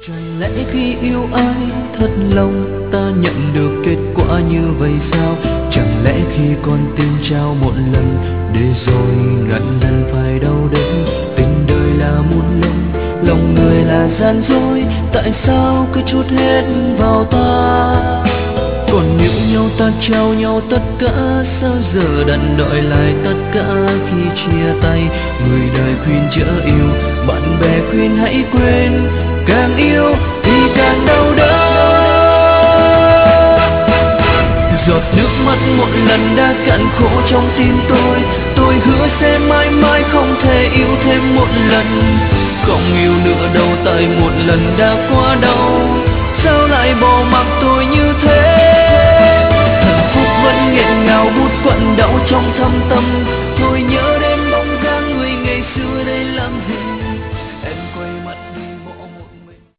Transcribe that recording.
Chẳng lẽ khi yêu ai thật lòng ta nhận được kết quả như vậy sao? Chẳng lẽ khi con tim trao một lần để rồi ngàn lần phải đau đớn? Tình đời là một lần, lòng người là gian dối, tại sao cứ trút hết vào ta? Còn yêu nhau ta trao nhau tất cả, sao giờ đành đòi lại tất cả khi chia tay? Người đời khuyên chớ yêu, bạn bè khuyên hãy quên, càng yêu thì càng đau đớn. Giọt nước mắt một lần đã cạn khô trong tim tôi hứa sẽ mãi mãi không thể yêu thêm một lần. Không yêu nữa đâu tại một lần đã quá đau, sao lại bỏ mặc tôi như thế? Hạnh phúc vẫn nghẹn ngào bút quặn đau trong thâm tâm, thôi nhớ